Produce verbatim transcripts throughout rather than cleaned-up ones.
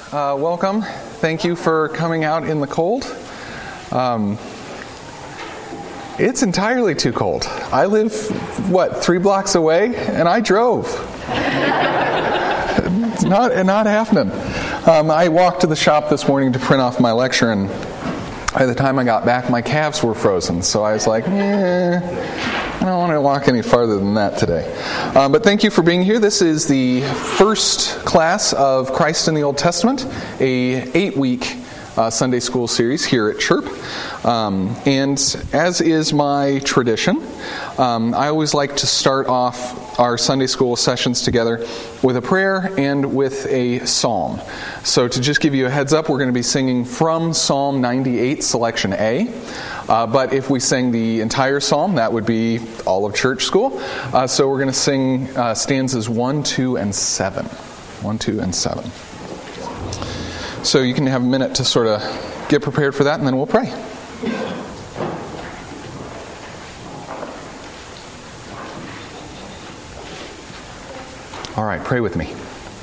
Uh, welcome. Thank you for coming out in the cold. Um, it's entirely too cold. I live, what, three blocks away, and I drove. It's not, not happening. Um, I walked to the shop this morning to print off my lecture, and by the time I got back, my calves were frozen. So I was like, eh. I don't want to walk any farther than that today. Um, but thank you for being here. This is the first class of Christ in the Old Testament, a eight-week uh, Sunday school series here at Chirp. Um, and as is my tradition, um, I always like to start off our Sunday school sessions together with a prayer and with a psalm. So to just give you a heads up, we're going to be singing from Psalm ninety-eight, selection A. Uh, but if we sang the entire psalm, that would be all of church school. Uh, so we're going to sing uh, stanzas one, two, and seven. one, two, and seven. So you can have a minute to sort of get prepared for that, and then we'll pray. All right, pray with me.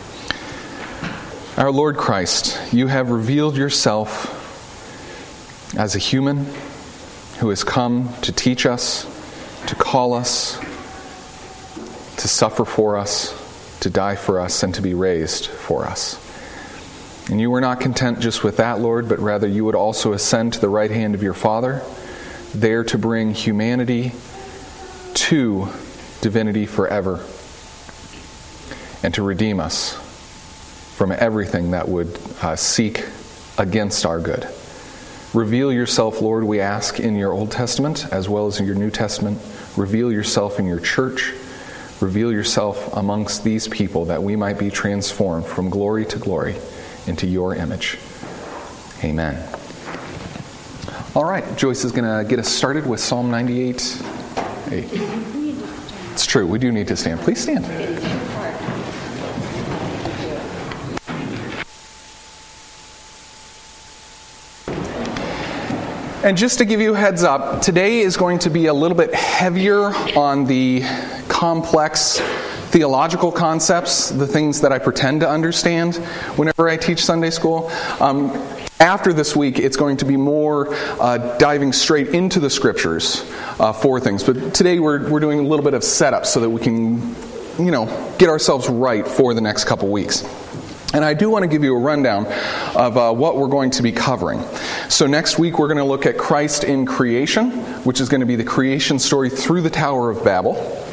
Our Lord Christ, you have revealed yourself as a human who has come to teach us, to call us, to suffer for us, to die for us, and to be raised for us. And you were not content just with that, Lord, but rather you would also ascend to the right hand of your Father, there to bring humanity to divinity forever, and to redeem us from everything that would uh, seek against our good. Reveal yourself, Lord, we ask, in your Old Testament as well as in your New Testament. Reveal yourself in your church. Reveal yourself amongst these people that we might be transformed from glory to glory into your image. Amen. All right, Joyce is going to get us started with Psalm ninety-eight. Hey. It's true, we do need to stand. Please stand. And just to give you a heads up, today is going to be a little bit heavier on the complex theological concepts, the things that I pretend to understand whenever I teach Sunday school. Um, after this week, it's going to be more uh, diving straight into the scriptures uh, for things. But today we're we're doing a little bit of setup so that we can, you know, get ourselves right for the next couple weeks. And I do want to give you a rundown of uh, what we're going to be covering. So next week we're going to look at Christ in creation, which is going to be the creation story through the Tower of Babel.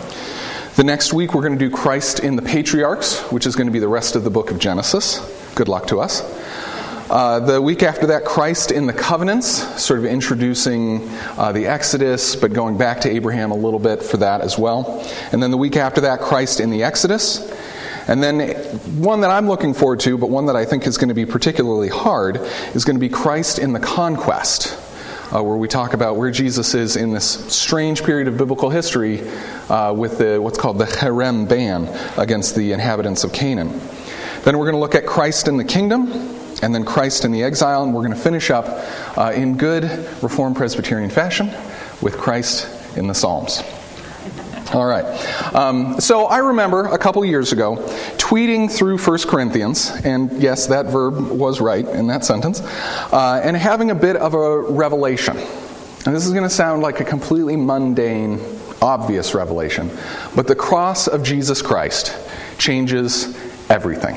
The next week we're going to do Christ in the patriarchs, which is going to be the rest of the book of Genesis. Good luck to us. Uh, the week after that, Christ in the covenants, sort of introducing uh, the Exodus, but going back to Abraham a little bit for that as well. And then the week after that, Christ in the Exodus. And then one that I'm looking forward to, but one that I think is going to be particularly hard, is going to be Christ in the conquest, uh, where we talk about where Jesus is in this strange period of biblical history uh, with the what's called the Cherem ban against the inhabitants of Canaan. Then we're going to look at Christ in the kingdom, and then Christ in the exile, and we're going to finish up uh, in good Reformed Presbyterian fashion with Christ in the Psalms. All right. Um, so I remember a couple years ago tweeting through First Corinthians, and yes, that verb was right in that sentence, uh, and having a bit of a revelation. And this is going to sound like a completely mundane, obvious revelation, but the cross of Jesus Christ changes everything.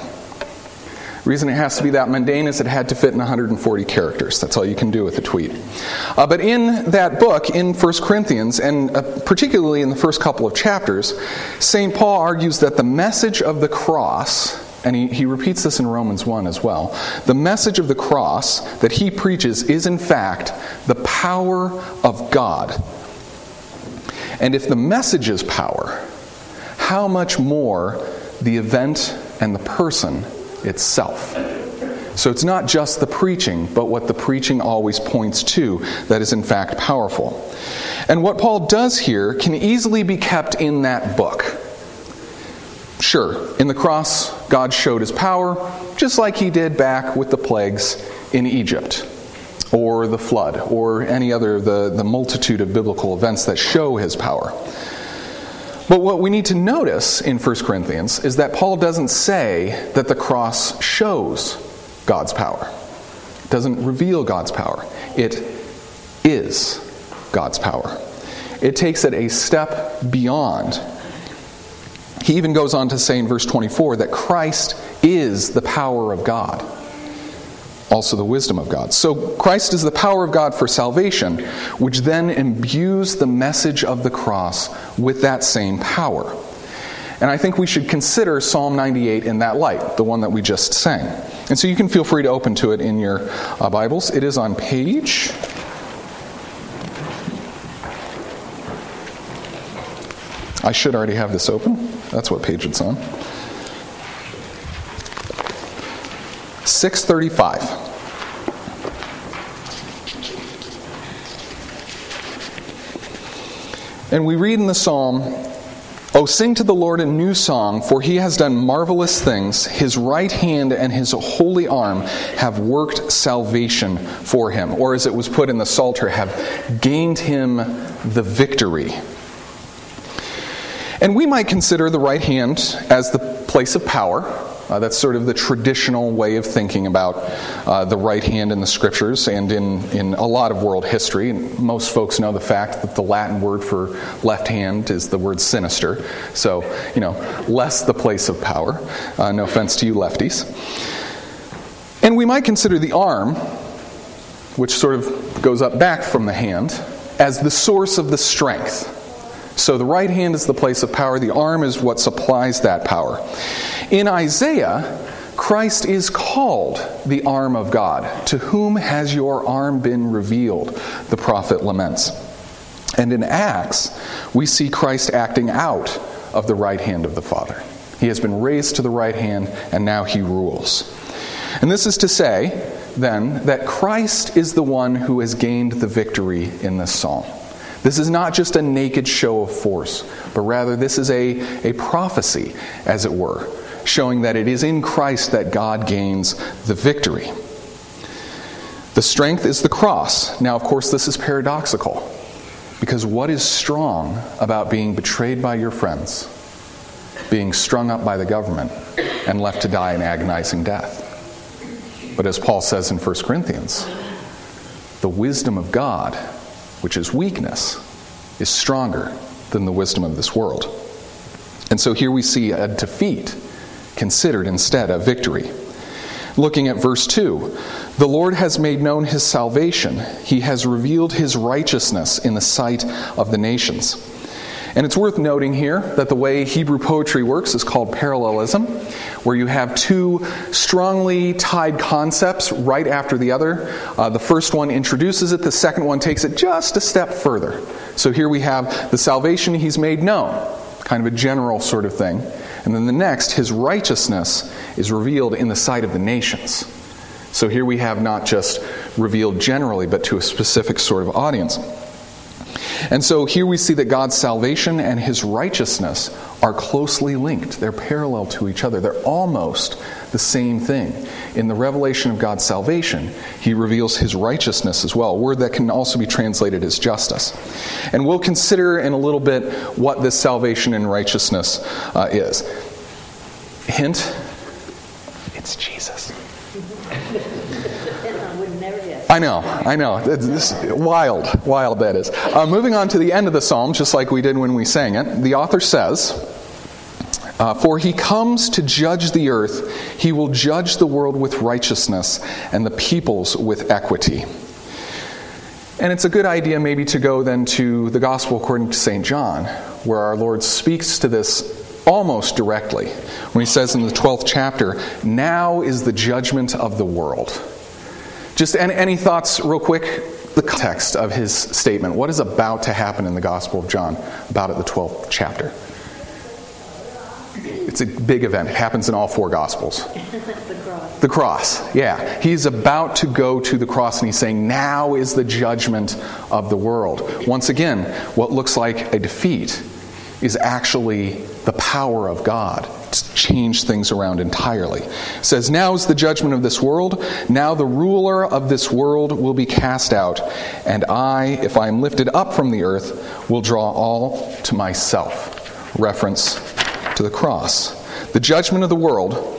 The reason it has to be that mundane is it had to fit in one hundred forty characters. That's all you can do with a tweet. Uh, but in that book, in First Corinthians, and uh, particularly in the first couple of chapters, Saint Paul argues that the message of the cross, and he, he repeats this in Romans one as well, the message of the cross that he preaches is in fact the power of God. And if the message is power, how much more the event and the person itself. So it's not just the preaching, but what the preaching always points to that is in fact powerful. And what Paul does here can easily be kept in that book. Sure, in the cross, God showed his power, just like he did back with the plagues in Egypt, or the flood, or any other of the, the multitude of biblical events that show his power. But what we need to notice in First Corinthians is that Paul doesn't say that the cross shows God's power. It doesn't reveal God's power. It is God's power. It takes it a step beyond. He even goes on to say in verse twenty-four that Christ is the power of God, also the wisdom of God. So Christ is the power of God for salvation, which then imbues the message of the cross with that same power. And I think we should consider Psalm ninety-eight in that light, the one that we just sang. And so you can feel free to open to it in your uh, Bibles. It is on page... I should already have this open. That's what page it's on. six thirty-five. And we read in the psalm, "O sing to the Lord a new song, for he has done marvelous things. His right hand and his holy arm have worked salvation for him." Or as it was put in the Psalter, have gained him the victory. And we might consider the right hand as the place of power. Uh, that's sort of the traditional way of thinking about uh, the right hand in the Scriptures and in, in a lot of world history. And most folks know the fact that the Latin word for left hand is the word sinister. So, you know, less the place of power. Uh, no offense to you lefties. And we might consider the arm, which sort of goes up back from the hand, as the source of the strength. So the right hand is the place of power. The arm is what supplies that power. In Isaiah, Christ is called the arm of God. "To whom has your arm been revealed?" the prophet laments. And in Acts, we see Christ acting out of the right hand of the Father. He has been raised to the right hand, and now he rules. And this is to say, then, that Christ is the one who has gained the victory in this psalm. This is not just a naked show of force, but rather this is a, a prophecy, as it were, showing that it is in Christ that God gains the victory. The strength is the cross. Now, of course, this is paradoxical, because what is strong about being betrayed by your friends, being strung up by the government, and left to die an agonizing death? But as Paul says in First Corinthians, the wisdom of God, which is weakness, is stronger than the wisdom of this world. And so here we see a defeat considered instead a victory. Looking at verse two, "The Lord has made known his salvation. He has revealed his righteousness in the sight of the nations." And it's worth noting here that the way Hebrew poetry works is called parallelism, where you have two strongly tied concepts right after the other. Uh, the first one introduces it, the second one takes it just a step further. So here we have the salvation he's made known, kind of a general sort of thing. And then the next, his righteousness is revealed in the sight of the nations. So here we have not just revealed generally, but to a specific sort of audience. And so here we see that God's salvation and his righteousness are closely linked. They're parallel to each other. They're almost the same thing. In the revelation of God's salvation, he reveals his righteousness as well, a word that can also be translated as justice. And we'll consider in a little bit what this salvation and righteousness uh, is. Hint, it's Jesus. I know, I know. It's, it's wild, wild that is. Uh, moving on to the end of the psalm, just like we did when we sang it, the author says, uh, "For he comes to judge the earth, he will judge the world with righteousness and the peoples with equity." And it's a good idea maybe to go then to the Gospel according to Saint John, where our Lord speaks to this almost directly, when he says in the twelfth chapter, "Now is the judgment of the world." Just any, any thoughts real quick? The context of his statement. What is about to happen in the Gospel of John about at the twelfth chapter? It's a big event. It happens in all four Gospels. The cross. The cross, yeah. He's about to go to the cross and he's saying, now is the judgment of the world. Once again, what looks like a defeat is actually the power of God to change things around entirely. It says, "Now is the judgment of this world. Now the ruler of this world will be cast out. And I, if I am lifted up from the earth, will draw all to myself." Reference to the cross. The judgment of the world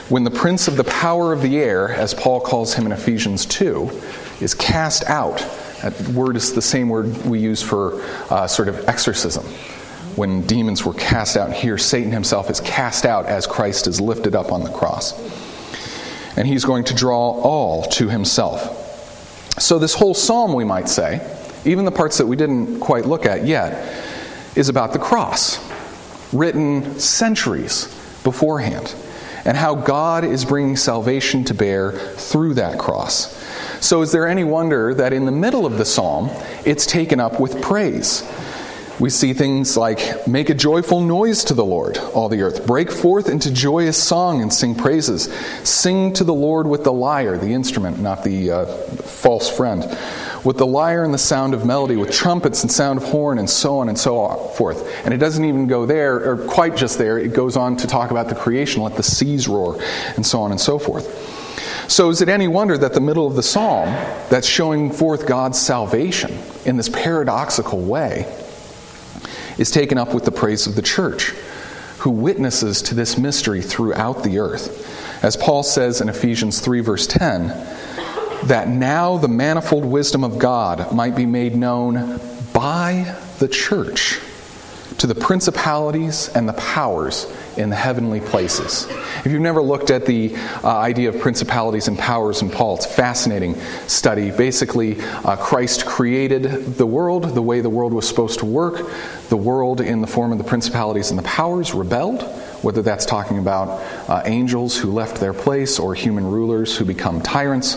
when the prince of the power of the air, as Paul calls him in Ephesians two, is cast out. That word is the same word we use for uh, sort of exorcism. When demons were cast out, here Satan himself is cast out as Christ is lifted up on the cross. And he's going to draw all to himself. So this whole psalm, we might say, even the parts that we didn't quite look at yet, is about the cross, written centuries beforehand, and how God is bringing salvation to bear through that cross. So is there any wonder that in the middle of the psalm, it's taken up with praise? We see things like, make a joyful noise to the Lord, all the earth. Break forth into joyous song and sing praises. Sing to the Lord with the lyre, the instrument, not the uh, false friend. With the lyre and the sound of melody, with trumpets and sound of horn, and so on and so forth. And it doesn't even go there, or quite just there. It goes on to talk about the creation, let the seas roar, and so on and so forth. So is it any wonder that the middle of the psalm, that's showing forth God's salvation in this paradoxical way, is taken up with the praise of the church, who witnesses to this mystery throughout the earth. As Paul says in Ephesians three, verse ten, that now the manifold wisdom of God might be made known by the church to the principalities and the powers in the heavenly places. If you've never looked at the uh, idea of principalities and powers in Paul, it's a fascinating study. Basically, uh, Christ created the world the way the world was supposed to work. The world in the form of the principalities and the powers rebelled, whether that's talking about uh, angels who left their place or human rulers who become tyrants.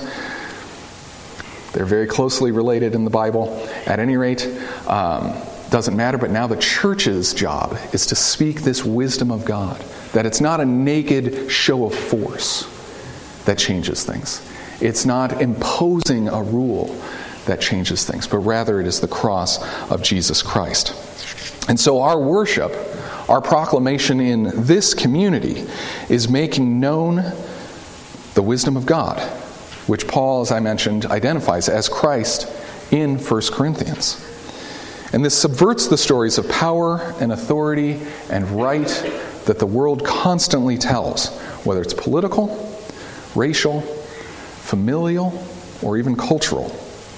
They're very closely related in the Bible. At any rate, um, doesn't matter, but now the church's job is to speak this wisdom of God, that it's not a naked show of force that changes things. It's not imposing a rule that changes things, but rather it is the cross of Jesus Christ. And so our worship, our proclamation in this community, is making known the wisdom of God, which Paul, as I mentioned, identifies as Christ in First Corinthians. And this subverts the stories of power and authority and right that the world constantly tells, whether it's political, racial, familial, or even cultural.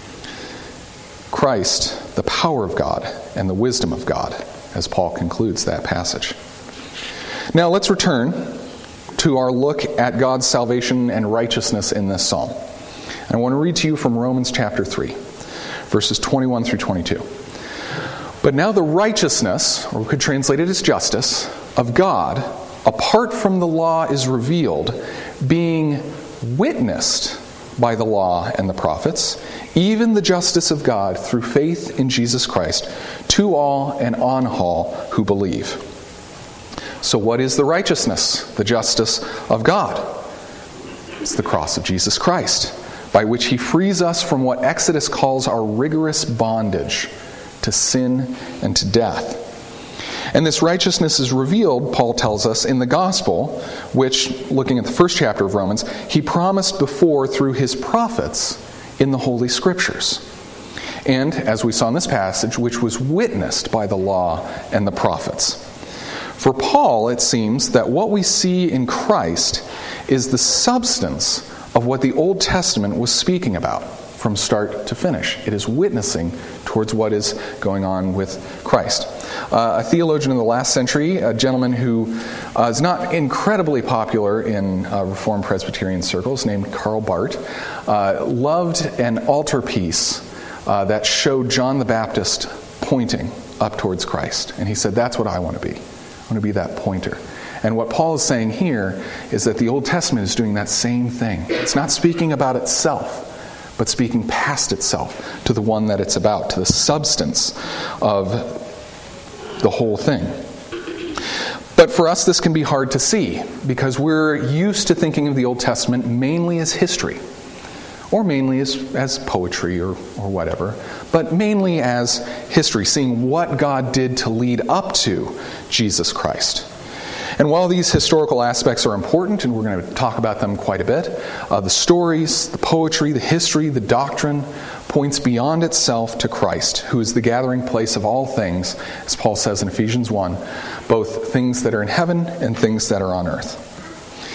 Christ, the power of God and the wisdom of God, as Paul concludes that passage. Now let's return to our look at God's salvation and righteousness in this psalm. And I want to read to you from Romans chapter three, verses twenty-one through twenty-two. But now the righteousness, or we could translate it as justice, of God, apart from the law, is revealed, being witnessed by the law and the prophets, even the justice of God through faith in Jesus Christ, to all and on all who believe. So what is the righteousness, the justice of God? It's the cross of Jesus Christ, by which he frees us from what Exodus calls our rigorous bondage to sin and to death. And this righteousness is revealed, Paul tells us, in the gospel, which, looking at the first chapter of Romans, he promised before through his prophets in the Holy Scriptures. And, as we saw in this passage, which was witnessed by the law and the prophets. For Paul, it seems that what we see in Christ is the substance of what the Old Testament was speaking about from start to finish. It is witnessing towards what is going on with Christ. Uh, a theologian in the last century, a gentleman who uh, is not incredibly popular in uh, Reformed Presbyterian circles, named Karl Barth, uh, loved an altarpiece uh, that showed John the Baptist pointing up towards Christ. And he said, that's what I want to be. I want to be that pointer. And what Paul is saying here is that the Old Testament is doing that same thing. It's not speaking about itself, but speaking past itself to the one that it's about, to the substance of the whole thing. But for us, this can be hard to see, because we're used to thinking of the Old Testament mainly as history, or mainly as, as poetry or, or whatever, but mainly as history, seeing what God did to lead up to Jesus Christ. And while these historical aspects are important, and we're going to talk about them quite a bit, uh, the stories, the poetry, the history, the doctrine points beyond itself to Christ, who is the gathering place of all things, as Paul says in Ephesians one, both things that are in heaven and things that are on earth.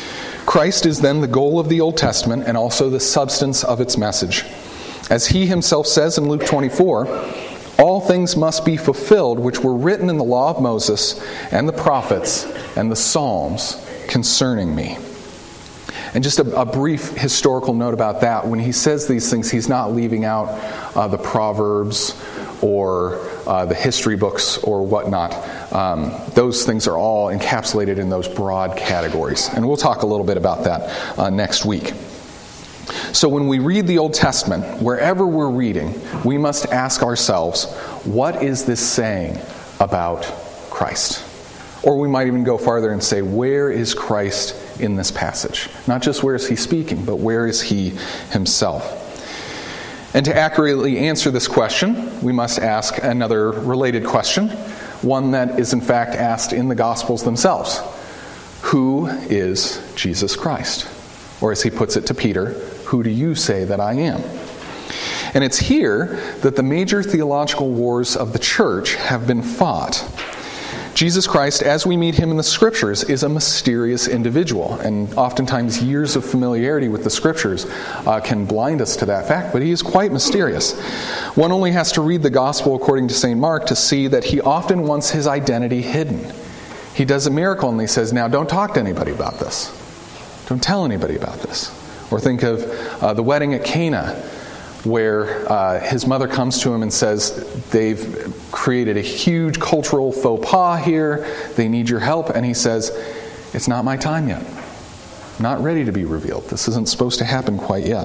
Christ is then the goal of the Old Testament and also the substance of its message. As he himself says in Luke twenty-four, all things must be fulfilled which were written in the law of Moses and the prophets and the Psalms concerning me. And just a, a brief historical note about that. When he says these things, he's not leaving out uh, the Proverbs or uh, the history books or whatnot. Um, those things are all encapsulated in those broad categories. And we'll talk a little bit about that uh, next week. So when we read the Old Testament, wherever we're reading, we must ask ourselves, what is this saying about Christ? Or we might even go farther and say, where is Christ in this passage? Not just where is he speaking, but where is he himself? And to accurately answer this question, we must ask another related question, one that is in fact asked in the Gospels themselves. Who is Jesus Christ? Or as he puts it to Peter, who do you say that I am? And it's here that the major theological wars of the church have been fought. Jesus Christ, as we meet him in the Scriptures, is a mysterious individual, and oftentimes years of familiarity with the Scriptures uh, can blind us to that fact, but he is quite mysterious. One only has to read the Gospel according to Saint Mark to see that he often wants his identity hidden. He does a miracle and he says, now don't talk to anybody about this. Don't tell anybody about this. Or think of uh, the wedding at Cana, where uh, his mother comes to him and says, they've created a huge cultural faux pas here, they need your help, and he says, it's not my time yet. I'm not ready to be revealed. This isn't supposed to happen quite yet.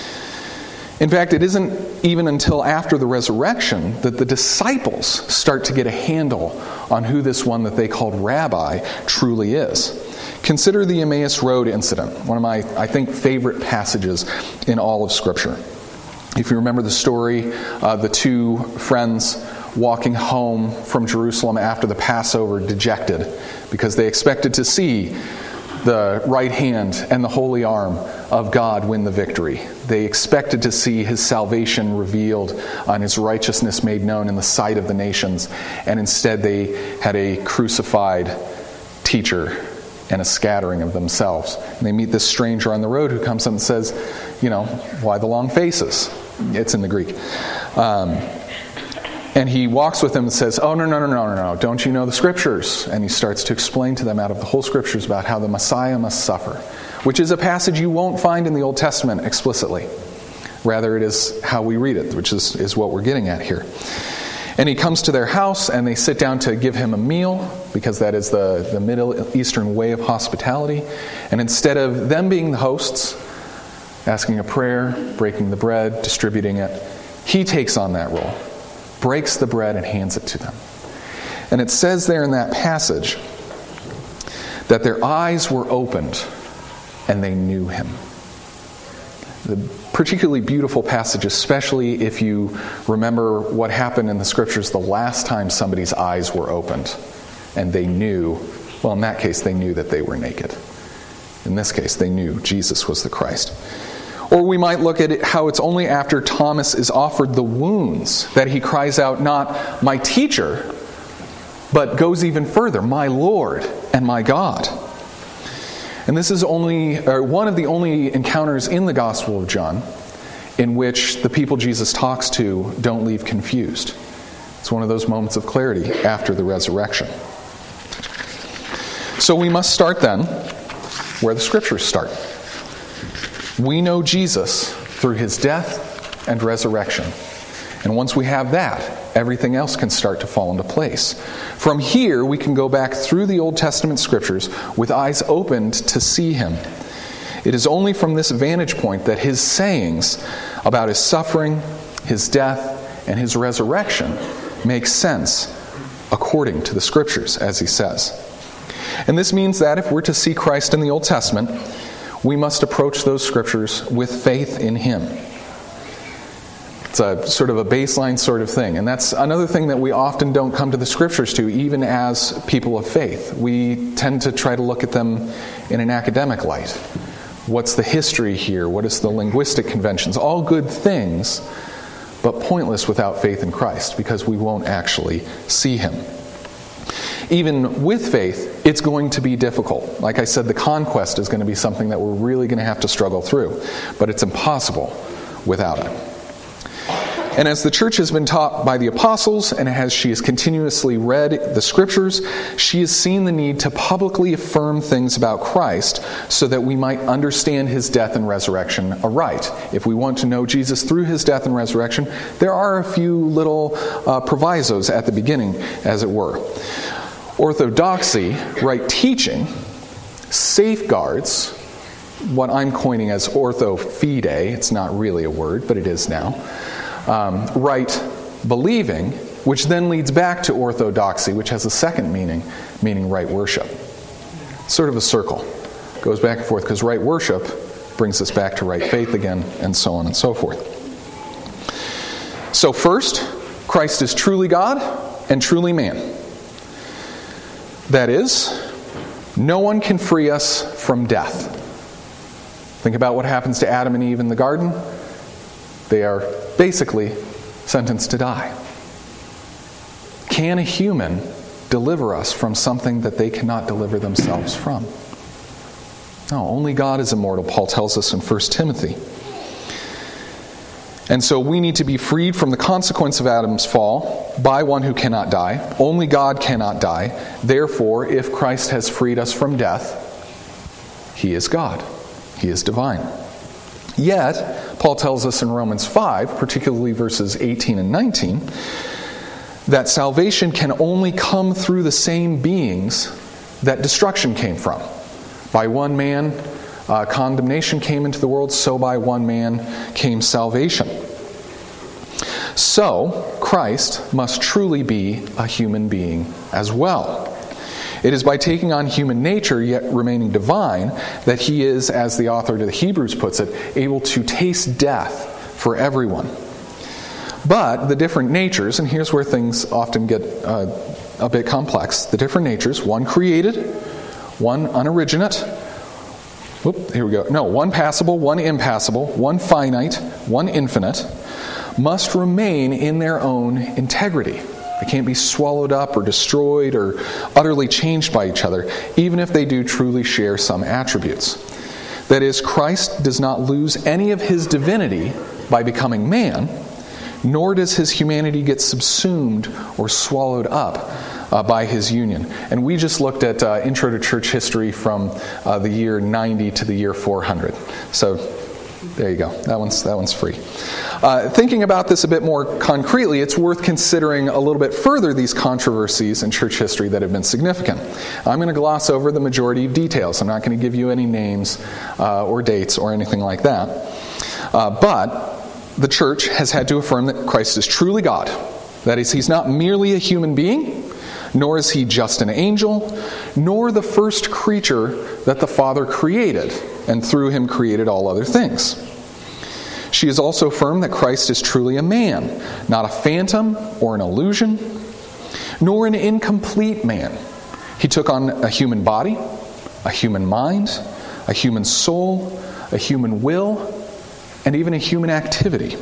In fact, it isn't even until after the resurrection that the disciples start to get a handle on who this one that they called Rabbi truly is. Consider the Emmaus Road incident, one of my, I think, favorite passages in all of Scripture. If you remember the story, uh, the two friends walking home from Jerusalem after the Passover dejected because they expected to see the right hand and the holy arm of God win the victory. They expected to see his salvation revealed and his righteousness made known in the sight of the nations, and instead they had a crucified teacher and a scattering of themselves. And they meet this stranger on the road who comes up and says, you know, why the long faces? It's in the Greek. Um, and he walks with them and says, oh, no, no, no, no, no, no, don't you know the Scriptures? And he starts to explain to them out of the whole Scriptures about how the Messiah must suffer, which is a passage you won't find in the Old Testament explicitly. Rather, it is how we read it, which is, is what we're getting at here. And he comes to their house, and they sit down to give him a meal, because that is the, the Middle Eastern way of hospitality. And instead of them being the hosts, asking a prayer, breaking the bread, distributing it, he takes on that role, breaks the bread and hands it to them. And it says there in that passage that their eyes were opened and they knew him. The particularly beautiful passage, especially if you remember what happened in the Scriptures the last time somebody's eyes were opened and they knew, well, in that case, they knew that they were naked. In this case, they knew Jesus was the Christ. Or we might look at it how it's only after Thomas is offered the wounds that he cries out, not my teacher, but goes even further, my Lord and my God. And this is only or one of the only encounters in the Gospel of John in which the people Jesus talks to don't leave confused. It's one of those moments of clarity after the resurrection. So we must start then where the Scriptures start. We know Jesus through his death and resurrection. And once we have that, everything else can start to fall into place. From here, we can go back through the Old Testament Scriptures with eyes opened to see him. It is only from this vantage point that his sayings about his suffering, his death, and his resurrection make sense according to the Scriptures, as he says. And this means that if we're to see Christ in the Old Testament, we must approach those Scriptures with faith in him. It's a sort of a baseline sort of thing. And that's another thing that we often don't come to the Scriptures to, even as people of faith. We tend to try to look at them in an academic light. What's the history here? What is the linguistic conventions? All good things, but pointless without faith in Christ, because we won't actually see him. even with faith, it's going to be difficult. Like I said, the conquest is going to be something that we're really going to have to struggle through. But it's impossible without it. And as the church has been taught by the apostles, and as she has continuously read the scriptures, she has seen the need to publicly affirm things about Christ so that we might understand his death and resurrection aright. If we want to know Jesus through his death and resurrection, there are a few little uh, provisos at the beginning, as it were. Orthodoxy, right teaching, safeguards what I'm coining as ortho fide. It's not really a word, but it is now. Um, right believing, which then leads back to orthodoxy, which has a second meaning, meaning right worship. Sort of a circle. Goes back and forth because right worship brings us back to right faith again, and so on and so forth. So first, Christ is truly God and truly man. That is, no one can free us from death. Think about what happens to Adam and Eve in the garden. They are basically sentenced to die. Can a human deliver us from something that they cannot deliver themselves from? No, only God is immortal, Paul tells us in First Timothy. And so we need to be freed from the consequence of Adam's fall by one who cannot die. Only God cannot die. Therefore, if Christ has freed us from death, he is God. He is divine. Yet, Paul tells us in Romans five, particularly verses eighteen and nineteen, that salvation can only come through the same beings that destruction came from. By one man, uh, condemnation came into the world, so by one man came salvation. So, Christ must truly be a human being as well. It is by taking on human nature, yet remaining divine, that he is, as the author to the Hebrews puts it, able to taste death for everyone. But the different natures, and here's where things often get uh, a bit complex, the different natures, one created, one unoriginate, whoop, here we go, no, one passible, one impassible, one finite, one infinite, must remain in their own integrity. They can't be swallowed up or destroyed or utterly changed by each other, even if they do truly share some attributes. That is, Christ does not lose any of his divinity by becoming man, nor does his humanity get subsumed or swallowed up uh, by his union. And we just looked at uh, Intro to Church History from uh, the year ninety to the year four hundred. So there you go. That one's that one's free. Uh, thinking about this a bit more concretely, it's worth considering a little bit further these controversies in church history that have been significant. I'm going to gloss over the majority of details. I'm not going to give you any names uh, or dates or anything like that. Uh, but the church has had to affirm that Christ is truly God. That is, he's not merely a human being, nor is he just an angel, nor the first creature that the Father created, and through him created all other things. She has also affirmed that Christ is truly a man, not a phantom or an illusion, nor an incomplete man. He took on a human body, a human mind, a human soul, a human will, and even a human activity.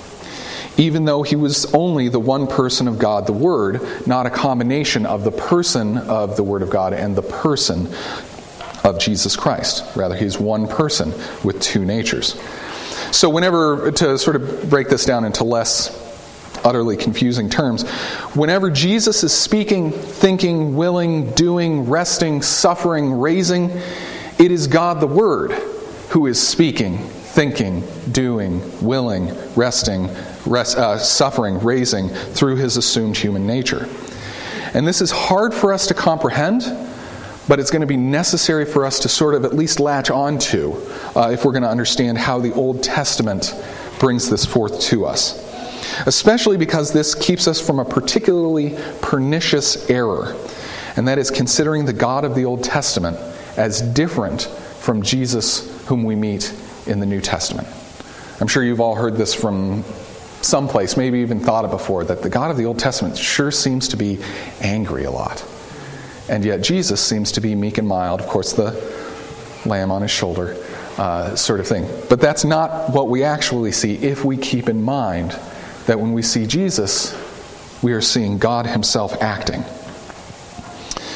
Even though he was only the one person of God, the Word, not a combination of the person of the Word of God and the person of Jesus Christ. Rather, he's one person with two natures. So whenever, to sort of break this down into less utterly confusing terms, whenever Jesus is speaking, thinking, willing, doing, resting, suffering, raising, it is God the Word who is speaking, thinking, doing, willing, resting, rest, uh, suffering, raising through his assumed human nature. And this is hard for us to comprehend, but it's going to be necessary for us to sort of at least latch onto uh, if we're going to understand how the Old Testament brings this forth to us. Especially because this keeps us from a particularly pernicious error, and that is considering the God of the Old Testament as different from Jesus whom we meet in the New Testament. I'm sure you've all heard this from someplace, maybe even thought it before, that the God of the Old Testament sure seems to be angry a lot. And yet Jesus seems to be meek and mild, of course the lamb on his shoulder uh, sort of thing. But that's not what we actually see if we keep in mind that when we see Jesus, we are seeing God himself acting.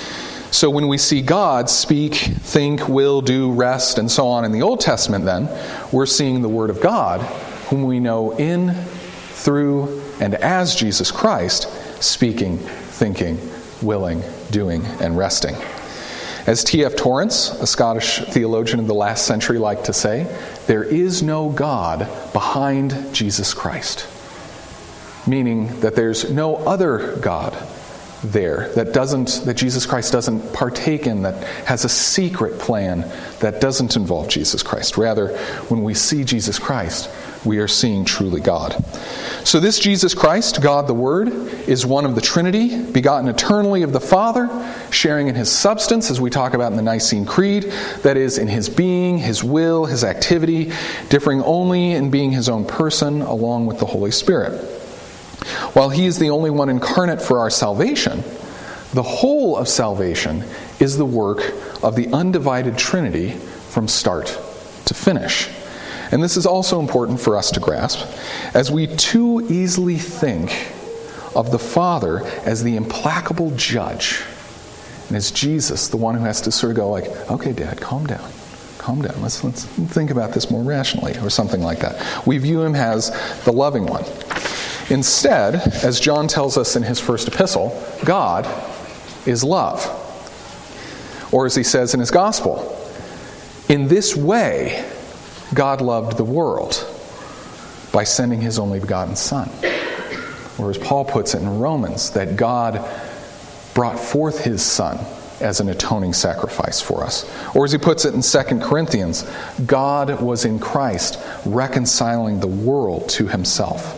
So when we see God speak, think, will, do, rest, and so on in the Old Testament then, we're seeing the Word of God, whom we know in, through, and as Jesus Christ, speaking, thinking, willing, doing, and resting. As T F Torrance, a Scottish theologian of the last century, liked to say, there is no God behind Jesus Christ. Meaning that there's no other God there that doesn't that Jesus Christ doesn't partake in, that has a secret plan that doesn't involve Jesus Christ. Rather, when we see Jesus Christ, we are seeing truly God. So this Jesus Christ, God the Word, is one of the Trinity, begotten eternally of the Father, sharing in His substance, as we talk about in the Nicene Creed, that is, in His being, His will, His activity, differing only in being His own person, along with the Holy Spirit. While He is the only one incarnate for our salvation, the whole of salvation is the work of the undivided Trinity from start to finish. And this is also important for us to grasp, as we too easily think of the Father as the implacable judge, and as Jesus, the one who has to sort of go like, okay, Dad, calm down. Calm down. Let's, let's think about this more rationally, or something like that. We view Him as the loving one. Instead, as John tells us in his first epistle, God is love. Or as he says in his gospel, in this way, God loved the world by sending His only begotten Son. Or as Paul puts it in Romans, that God brought forth His Son as an atoning sacrifice for us. Or as he puts it in Second Corinthians, God was in Christ reconciling the world to Himself.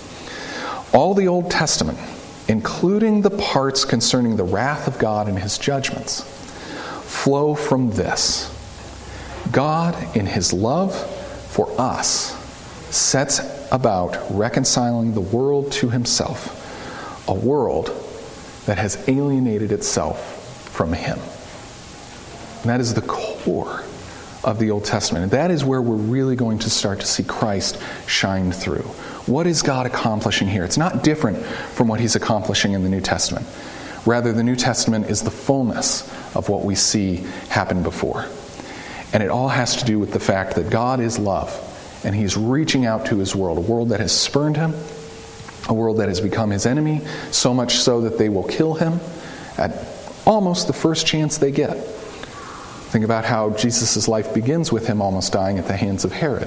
All the Old Testament, including the parts concerning the wrath of God and His judgments, flow from this. God, in His love for us, sets about reconciling the world to Himself, a world that has alienated itself from Him. And that is the core of the Old Testament. And that is where we're really going to start to see Christ shine through. What is God accomplishing here? It's not different from what He's accomplishing in the New Testament. Rather, the New Testament is the fullness of what we see happen before. And it all has to do with the fact that God is love, and He's reaching out to His world, a world that has spurned Him, a world that has become His enemy, so much so that they will kill Him at almost the first chance they get. Think about how Jesus' life begins with Him almost dying at the hands of Herod,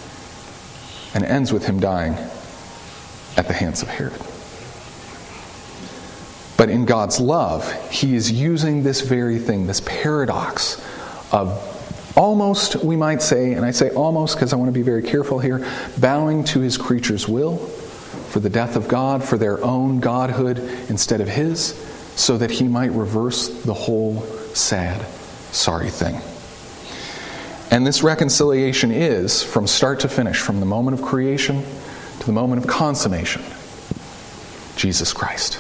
and ends with Him dying at the hands of Herod. But in God's love, He is using this very thing, this paradox of almost, we might say, and I say almost because I want to be very careful here, bowing to His creature's will for the death of God, for their own godhood instead of His, so that He might reverse the whole sad, sorry thing. And this reconciliation is, from start to finish, from the moment of creation to the moment of consummation, Jesus Christ.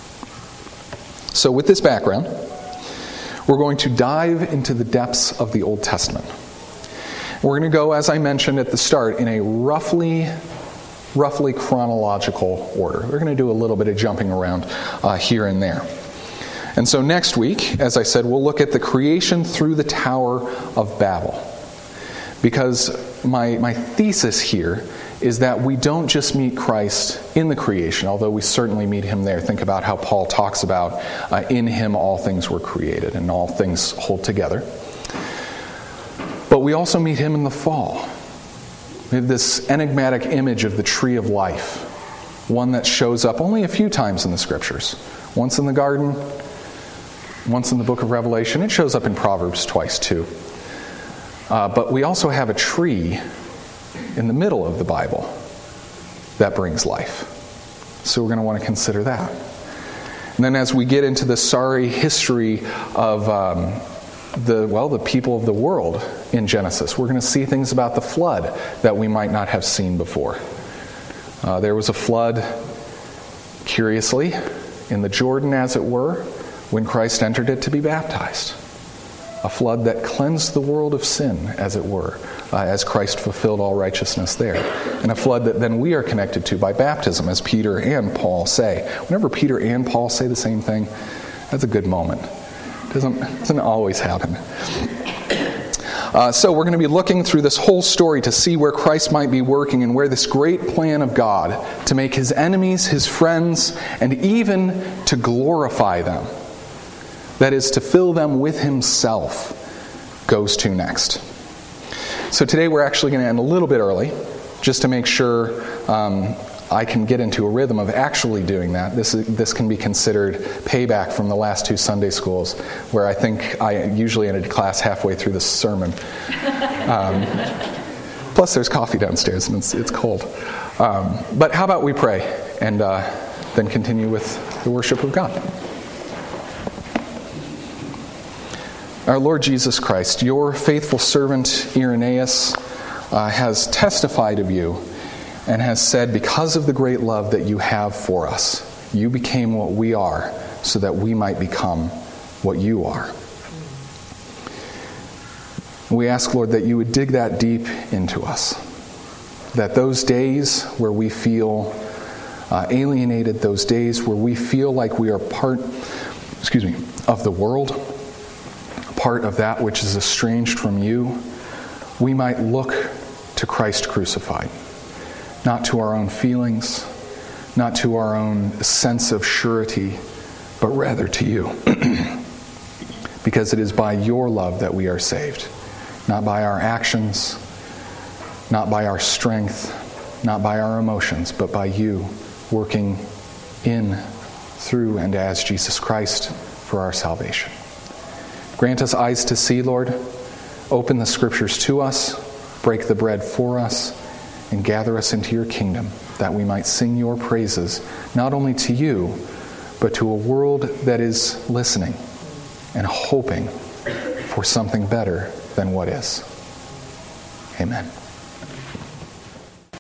So with this background, we're going to dive into the depths of the Old Testament. We're going to go, as I mentioned at the start, in a roughly, roughly chronological order. We're going to do a little bit of jumping around uh, here and there. And so next week, as I said, we'll look at the creation through the Tower of Babel. Because my, my thesis here is that we don't just meet Christ in the creation, although we certainly meet Him there. Think about how Paul talks about uh, in Him all things were created and all things hold together. But we also meet Him in the fall. We have this enigmatic image of the tree of life, one that shows up only a few times in the Scriptures. Once in the garden, once in the book of Revelation. It shows up in Proverbs twice too. Uh, but we also have a tree in the middle of the Bible that brings life. So we're going to want to consider that. And then as we get into the sorry history of um, the, well, the people of the world in Genesis, we're going to see things about the flood that we might not have seen before. Uh, there was a flood, curiously, in the Jordan, as it were, when Christ entered it to be baptized. A flood that cleansed the world of sin, as it were, uh, as Christ fulfilled all righteousness there. And a flood that then we are connected to by baptism, as Peter and Paul say. Whenever Peter and Paul say the same thing, that's a good moment. Doesn't, doesn't always happen. Uh, so we're going to be looking through this whole story to see where Christ might be working and where this great plan of God to make his enemies his friends and even to glorify them, that is, to fill them with himself, goes to next. So today we're actually going to end a little bit early, just to make sure um, I can get into a rhythm of actually doing that. This is, this can be considered payback from the last two Sunday schools, where I think I usually ended class halfway through the sermon. Um, plus, there's coffee downstairs, and it's, it's cold. Um, but how about we pray, and uh, then continue with the worship of God. Our Lord Jesus Christ, your faithful servant Irenaeus uh, has testified of you and has said, because of the great love that you have for us, you became what we are so that we might become what you are. We ask, Lord, that you would dig that deep into us, that those days where we feel uh, alienated, those days where we feel like we are part, excuse me, of the world, part of that which is estranged from you, we might look to Christ crucified. Not to our own feelings, not to our own sense of surety, but rather to you. Because it is by your love that we are saved. Not by our actions, not by our strength, not by our emotions, but by you working in, through, and as Jesus Christ for our salvation. Grant us eyes to see, Lord. Open the Scriptures to us. Break the bread for us. And gather us into your kingdom, that we might sing your praises, not only to you, but to a world that is listening and hoping for something better than what is. Amen.